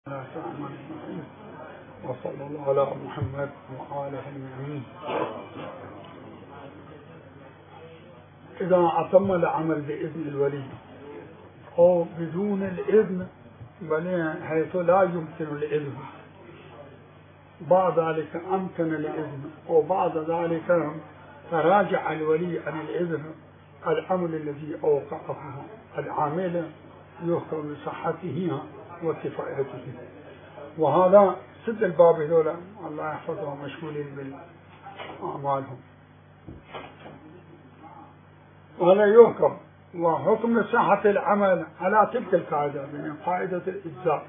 وصلى الله على محمد وآله أجمعين. إذا أتم العمل بإذن الولي أو بدون الإذن حيث لا يمكن الإذن، بعد ذلك أمكن الإذن وبعد ذلك تراجع الولي عن الإذن، العمل الذي أوقعه العامل يحكم بصحته وكفايته. وهذا سد الباب ذولا الله يحفظهم مشغولين بأعمالهم، وهذا يحكم. وحكم صحة العمل على تلك القاعدة من قاعدة الإجزاء.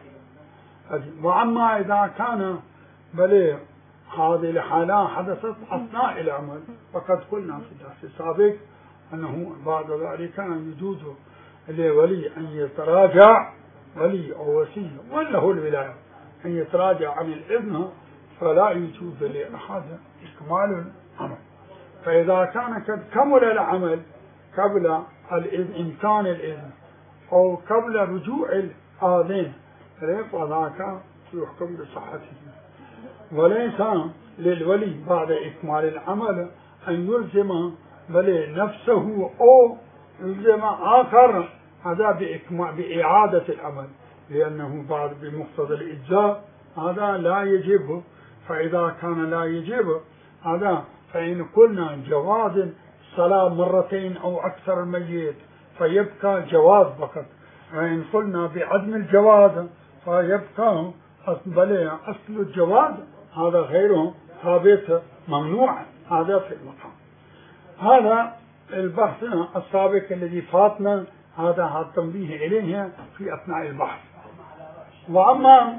وأما إذا كان بل هذه الحالة حدثت أثناء العمل فقد قلنا في الدرس السابق أنه بعد ذلك يجوز لولي أن يتراجع، ولي أو وسيء وله الولاية أن يتراجع عن الإذن، فلا يجوز لأحد إكمال العمل. فإذا كان قد كمل العمل قبل إمكان الإذن أو قبل رجوع الآذين فذاك يحكم بصحته. وليس للولي بعد إكمال العمل أن يلزم بل نفسه أو يلزم آخر هذا بإعادة العمل، لأنه بعد بمقتضى الإجزاء هذا لا يجب. فإذا كان لا يجب هذا فإن قلنا جواز الصلاة مرتين أو أكثر الميت فيبقى جواز فقط، وإن قلنا بعدم الجواز فيبقى أصل الجواز هذا غيره ثابت ممنوع. هذا في المقام. هذا البحث السابق الذي فاتنا هذا التنبيه إليه في أثناء البحث. وأما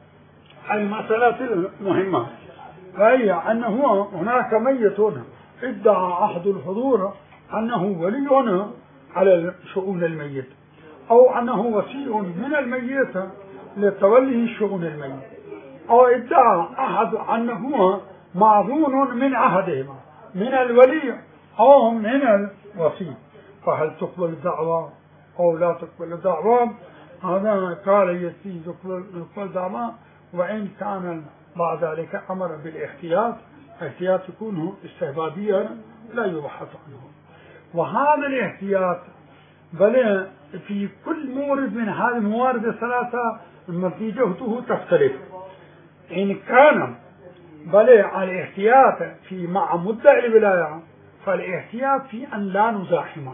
المسألة المهمة فهي أنه هناك ميت ادعى أحد الحضور أنه ولي على شؤون الميت أو أنه وسيء من الميت لتولي شؤون الميت، أو ادعى أحد أنه معذون من أحدهما من الولي أو من الوسيء، فهل تقبل الدعوة أو لا تقبل الدعوة؟ هذا قال يسي تقبل الدعوة، وإن كان بعد ذلك أمر بالاحتياط، احتياط يكون استحبابيا لا يبحث عنه. وهذا الاحتياط بل في كل مورد من هذه الموارد الثلاثة نتيجته تختلف. إن كان بل الاحتياط في مع مدعي الولاية فالاحتياط في أن لا نزاحمه،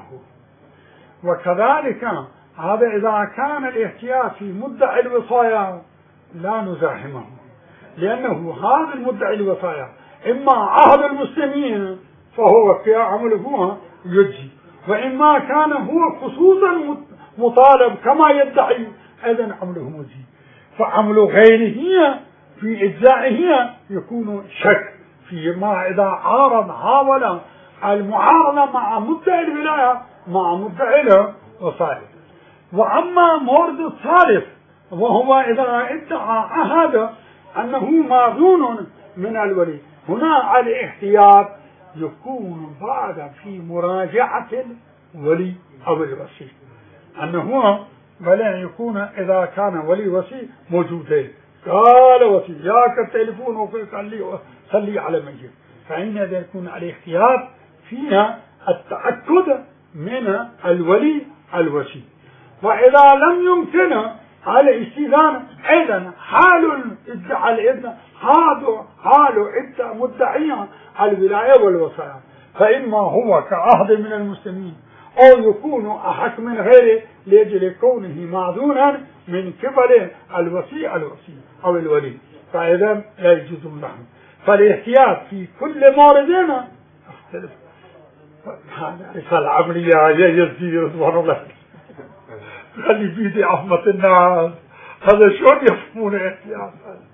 وكذلك هذا إذا كان الاحتياط في مدعي الوصايا لا نزاحمه، لأنه هذا المدعي الوصايا إما عهد المسلمين فهو في عمله يجزي، وإما كان هو خصوصا مطالب كما يدعي إذن عمله مجزي. فعمل غيره في إجزائه يكون شك فيما إذا حاول المعارضة مع مدعي الولاية مع مدعي الوصايا. وأما مورد الثالث وهو إذا ادعى أحد أنه معذون من الولي، هنا الاحتياط يكون بعد في مراجعة الولي أو الوصي، أنه بلا يكون إذا كان ولي وصي موجودين قال وصي ياك التليفون وقال لي صلي على ميت، فإن هذا يكون الاحتياط فيها التأكد من الولي الوصي. وإذا لم يمكن على الاستئذان إذن حال ادعاء الإذن حال مدعيا الولاية والوصايا، فإما هو كعهد من المسلمين أو يكون أحق من غيره لأجل كونه معذونا من قبل الوصي أو الولي، فإذا لا يجوز اللحم. فالاحتياط في كل موردين اختلف. هذا رسالة عملية يزيد رضوان الله خلي بيدي عظمة الناس، هذا شلون يفهمون الاحتياط؟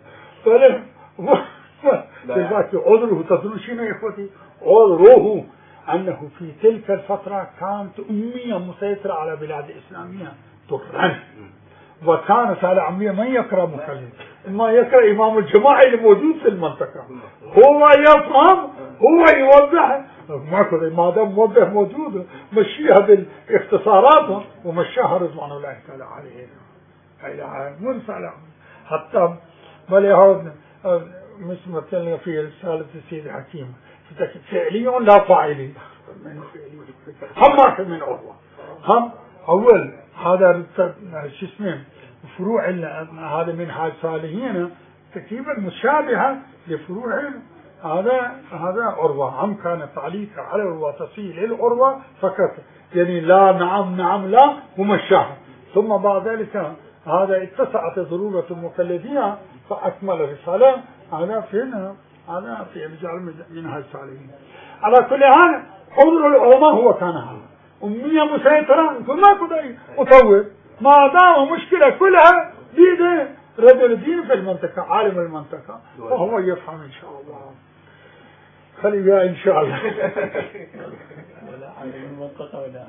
لذلك عذره تدرون شنو يا اخوتي؟ عذره أنه في تلك الفترة كانت أمية مسيطرة على بلاد الإسلامية ترا، وكانت على أمية من يقرأ مكلم، إما يقرأ إمام الجماعي الموجود في المنطقة، هو يفهم هو يوضح، ما دام موضح موجود مشيها بالاختصارات ومشاها رضوان الله تعالى عليه. حتى بل يهود مثل في رسالة السيد الحكيم فعلي لا فاعلي هم أكثر من عروة هم أول هذا شو اسمه فروع هذا من هاي الصالحين تقريبا مشابهة لفروع هذا عروة هم كان تعليق على عروة تصيل العروة فقط يعني لا نعم نعم لا ومشاها ثم بعد ذلك هذا اتسعت ضرورة المكلفين فأكمل الرسالة هذا في رجال من هاي الصالحين. على كل حال حضور العلماء هو كان هذا أمية مسيطرة ما كده أطور ما دام مشكلة كلها بيد رجل الدين في المنطقة عالم المنطقة وهو يفهم إن شاء الله خليها إن شاء الله ولا عالم المنطقة ولا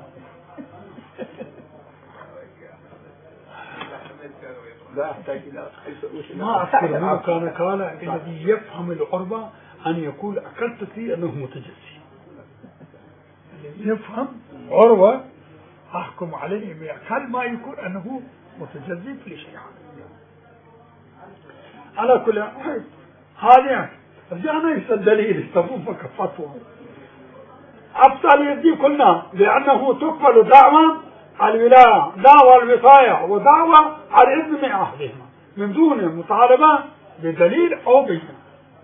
لا أحتاج إلى ما أذكر منه كان قال الذي يفهم العربة أن يقول أكلت فيه أنه متجسي الذي يفهم عروة أحكم عليه بأكل ما يقول أنه متجزي في شيء على كل هذا رجعنا يسأل دليل استفوفك فتوى أبطل يدي قلنا لأنه تقبل دعوة الولاية دعوة الوصاية ودعوة الإذن من أهلهما من دون مطالبة بدليل أو بينة.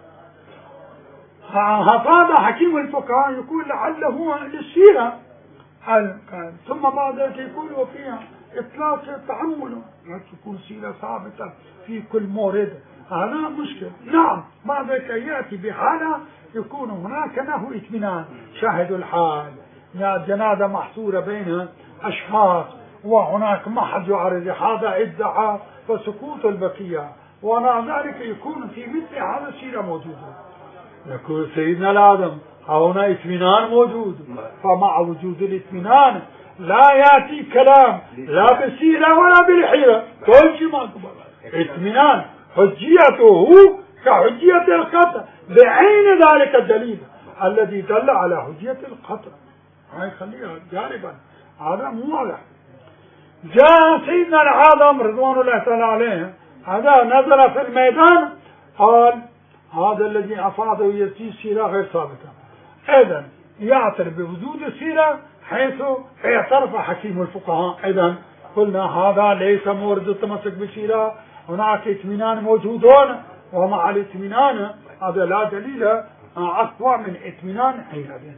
هذا حكيم الفقهاء يقول لعله للسيرة ثم بعد ذلك يقول وفيها إطلاق تحمل تكون سيرة ثابتة في كل مورد هذا مشكل. نعم بعد ذلك يأتي بحالة يكون هناك له اطمئنان شاهد الحال جنازة محصورة بين أشخاص وهناك ما حد يعرض هذا ادعى فسكوت البقية ومع ذلك يكون في مثل هذا سيرة موجودة يقول سيدنا الآدم هنا اطمئنان موجود فمع وجود الاطمئنان لا يأتي كلام لا بسيرة ولا بالحيرة كل شيء ما قبل اطمئنان حجيته كحجية القطع بعين ذلك الدليل الذي دل على حجية القطع هاي خليها جانبا هذا مو واضح. جاء سيدنا العظم رضوان الله تعالى عليه هذا نزل في الميدان قال هذا الذي أفاضه يأتي سيرة غير ثابتة إذن يعترف بوجود السيرة حيث اعترف حكيم الفقهاء إذن قلنا هذا ليس مورد التمسك بالسيرة هناك اطمئنان موجودون ومع الاطمئنان هذا لا دليل أقوى من اطمئنان حينئذ.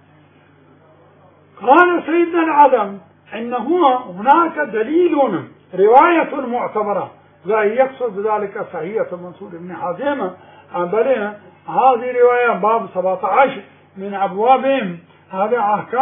قال سيدنا العظم إنه هناك دليل رواية معتبرة لا يقصد بذلك صحية منصور بن حازم بل هذه رواية باب 17 من أبوابهم هذا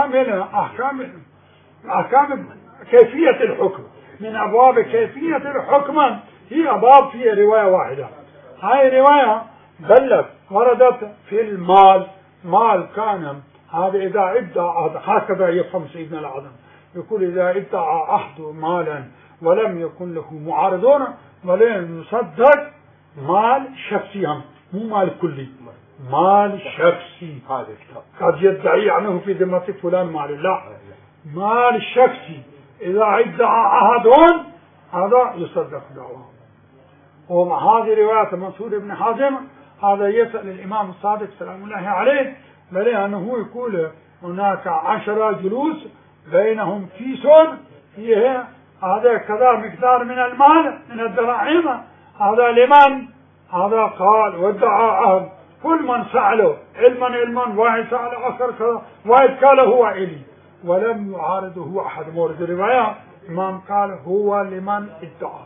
أحكام كيفية الحكم من أبواب كيفية الحكم هي باب فيها رواية واحدة. هاي رواية بلت وردت في المال مال كان هذا إذا ادعى هكذا يفهم سيدنا العظم يقول إذا ادعى أحد مالا ولم يكن له معارضون ولم يصدق مال شخصي مو مال كلي مال شخصي قد يدعي عنه في ذمة فلان مال لا مال شخصي إذا ادعى أحد هذا يصدق دعواه. ومع هذه رواية منصور بن حازم هذا يسأل الإمام الصادق سلام الله عليه بل أنه يقول هناك 10 جلوس بينهم كيس فيه هذا كذا مقدار من المال من الدراهم هذا لمن هذا قال وادعى أهل كل من سأله علما واحد سأل آخر كذا واحد قال هو إلي ولم يعارضه أحد. مورد الرواية إمام قال هو لمن ادعى.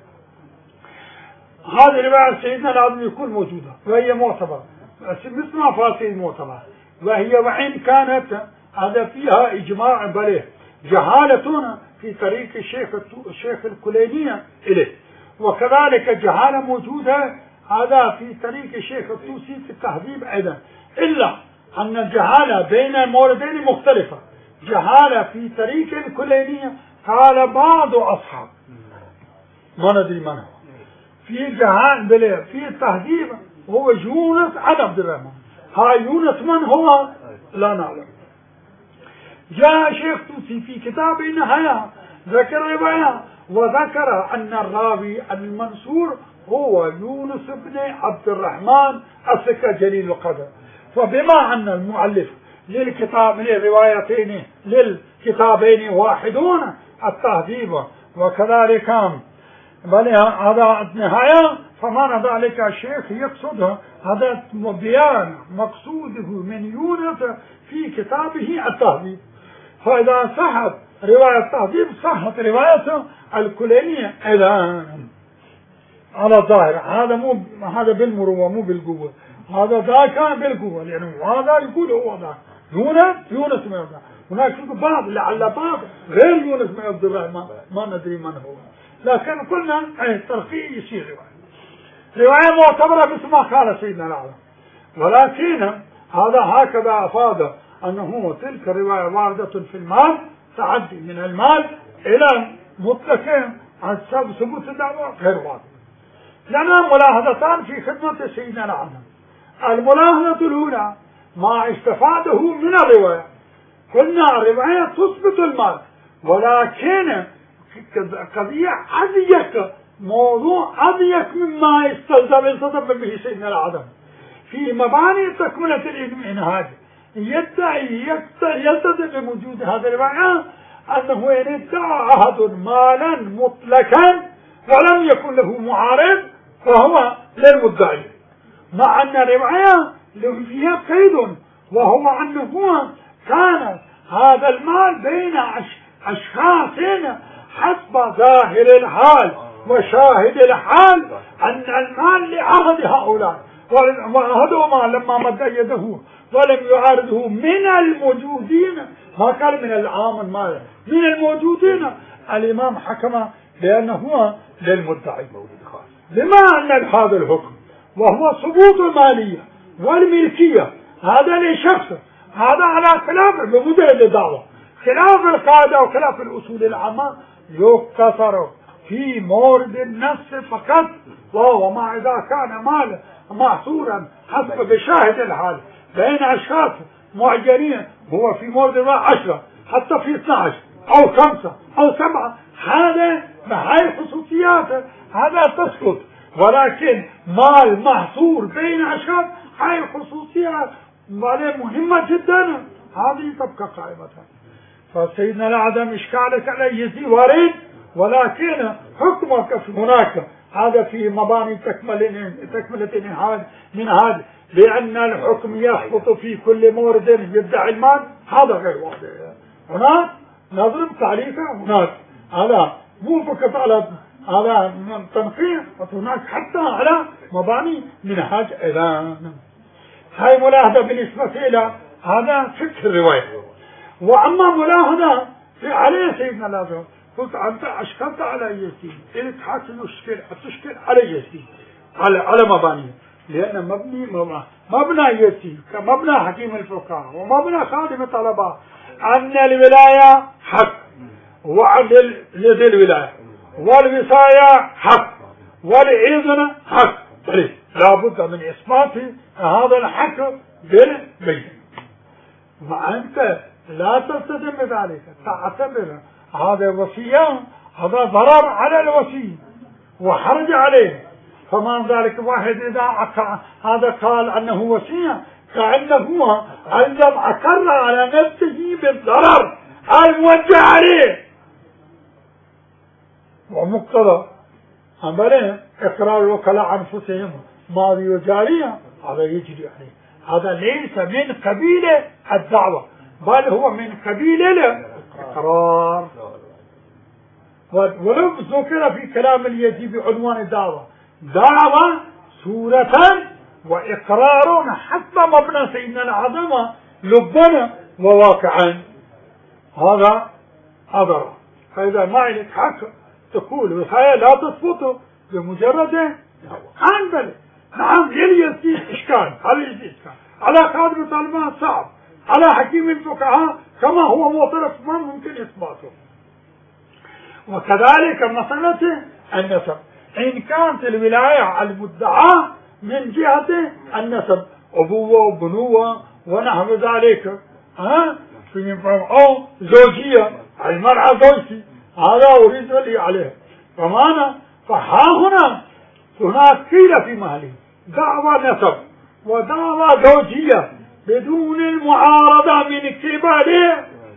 هذه رواية سيدنا العظم يكون موجودة وهي معتبرة مثل ما فاصل معتبرة وهي وإن كانت هذا فيها إجماع بله جهالة في طريق الشيخ الكلينية إليه وكذلك جهالة موجودة هذا في طريق الشيخ الطوسي في التهذيب أيضا إلا أن الجهالة بين الموردين مختلفة. جهالة في طريق الكلينية قال بعض أصحاب ما ندري من هو في جهال بله في التهذيب هو يونس عن عبد الرحمن هاي يونس من هو لا نعلم. جاء شيخ توسي في كتاب النهاية ذكر رواية وذكر أن الراوي المنصور هو يونس بن عبد الرحمن الثقة جليل القدر. فبما أن المؤلف للكتابين واحدون، التهذيب وكذلك بل هذا النهاية، فمعنى ذلك الشيخ يقصد هذا بيان مقصوده من يونس في كتابه التهذيب. فإذا صحت رواية التهذيب صحت رواية الكليني إذا على الظاهر. هذا بالمروة مو بالقوة، هذا ذاك بالقوة، لأنه هذا يقول هو ذاك يونس ما يرضى. هناك بعض لعل بعض غير يونس بن عبد الرحمن ما ندري من هو، لكن قلنا الترقيع يصير رواية معتبرة مثل ما قال سيدنا الأعظم. ولكن هذا هكذا أفاد أنه تلك الرواية واردة في المال، تعدي من المال إلى مطلق عن ثبوت الدعوة غير واضح. لنا ملاحظتان في خدمة سيدنا الأعظم. الملاحظة الأولى ما استفاده من الرواية. قلنا الرواية تثبت المال، ولكن قضية أضيق، موضوع أضيق مما يستلزم به سيدنا الأعظم في مباني تكملة الإنهاج. يلتزم بوجود هذه الرواية أنه إن ادعى أحد مالا مطلقا ولم يكن له معارض فهو للمدعي، مع أن الرواية فيها قيد، وهو أنه كان هذا المال بين أشخاص حسب ظاهر الحال وشاهد الحال أن المال لأحد هؤلاء، وأحدهما لما مد يده ولم يعارضه من الموجودين، ما قال من العام المال من الموجودين، الإمام حكم بأنه للمدعي. لما أن هذا الحكم وهو ثبوت المالية والملكية هذا لشخص، هذا على خلاف بمجرد الدعوة، خلاف القاعدة وخلاف الأصول العامة، يقتصر في مورد النفس فقط، وهو ما إذا كان مال محصورا حسب بشاهد الحال بين أشخاص معجنين، هو في مورد 10 حتى في 12 أو 5 أو 7، هذا بهاي خصوصيات هذا تسقط. ولكن مال محصور بين أشخاص هاي خصوصيات مهمة جدا، هذه تبقى قائمة. فسيدنا الأعظم إشكالك عليه وارد، ولكن حكمك هناك هذا في مباني تكملة منهاج، لأن الحكم يسقط في كل مورد يدعي المال، هذا غير واضح. هناك نضرب تعريفه، هناك هذا مو فقط على هذا تنقيح، وهناك حتى على مباني منهاج إذا. هاي ملاحظة بالنسبة إلى هذا فكر الرواية. وأما ملاحظة في عليه سيدنا الأعظم، قلت أنت أشكلت على يسين، إلك حتى تشكل على يسين على مباني، لأن مبنى يسين كمبنى حكيم الفقهاء ومبنى خادم الطلبة، أن الولاية حق وعن يد الولاية، والوصاية حق، والإذن حق، لا بد من إثبات هذا الحق بالبين. وأنت لا تلتزم بذلك، تعتبر هذا وصية، هذا ضرر على الوصي وحرج عليه. فما ذلك واحد إذا هذا قال أنه وصية كأنه أيضا أقر على نفسه بالضرر الموجه عليه، ومقتضى عمله إقرار الوكلاء أنفسهم ماضي وجارية، هذا يجري عليه. هذا ليس من قبيل الدعوة، بل هو من قبيل الإقرار. ولو ذكر في كلام اليزي بعنوان الدعوة، دعوة سورة وإقرار حتى مبنى سيدنا الأعظم لبنا وواقعا، هذا أضر. فإذا ما لك حق تقول وصايا لا تثبت بمجرد عن نعم يلي إشكال على خادم الطالبان صعب، على حكيم الفقهاء كما هو معترف ما ممكن إثباته. وكذلك مسألة النسب، إن كانت الولاية المدعاة من جهة النسب أبوة وبنوة ونحو ذلك، أو زوجية، المرأة زوجتي، هذا أريد لي عليه. فمانا فها هنا هناك قيل في مهله دعوى نسب ودعوى زوجية بدون المعارضة من قبل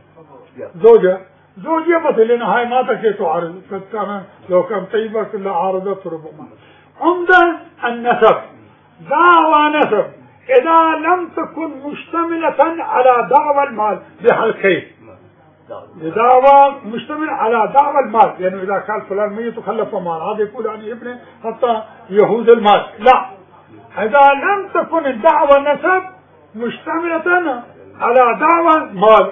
زوجة بس لأنها هاي ما تكي تعارض، كان لو كان طيبة كلها عارضت ربما. عمدا النسب دعوى نسب إذا لم تكن مشتملة على دعوى المال بحالتين، دعوى مشتمل على دعوى المال، يعني إذا كان فلان ميت وخلف مال هذا يقول أنا ابني حتى يهود المال، لا، إذا لم تكن الدعوى النسب مشتملة على دعوى مال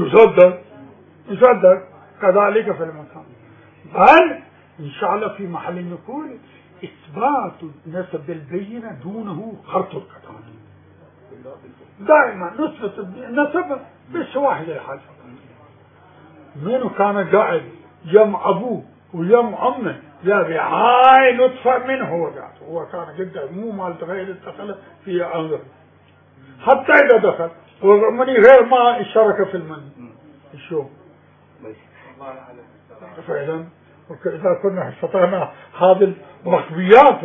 يصدق كذلك في المكان. بل إن شاء الله في محل نقول إثبات نسب البينة دونه خرط القطع، دائما نثبت النسب بس واحد الحال. منو كان قاعد يم أبوه ويم أمه يا هاي نطفة منه هو كان جدا مو مال غير دخل في أمره، حتى إذا دخل ومني غير ما اشترك في المني شو فعلا. إذا كنا استطعنا هذه المخبيات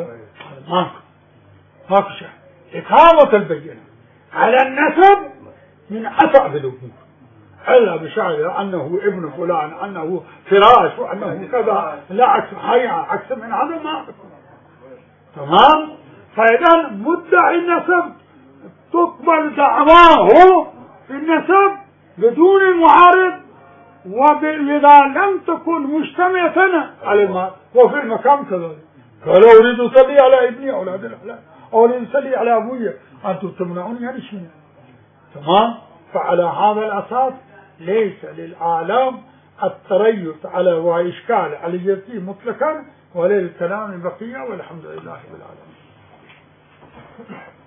ماكو شيء. إقامة البينة على النسب من أصعب الأمور، إلا بشعر أنه ابن فلان أنه فراش وأنه كذا، لا عكس من هذا ما تمام. فإذا مدعي النسب تقبل دعواه في النسب بدون المعارض، وإذا لم تكن مجتمعة على المال. وفي المكان كذلك قال أريد أصلي على ابني أولاد الأحلام، أريد أصلي على أبوي، أنتم تمنعوني هذا الشيء تمام. فعلى هذا الأساس ليس للعالم التريث على وإشكال على اليتيم مطلقا، وللكلام البقية، والحمد لله رب العالمين.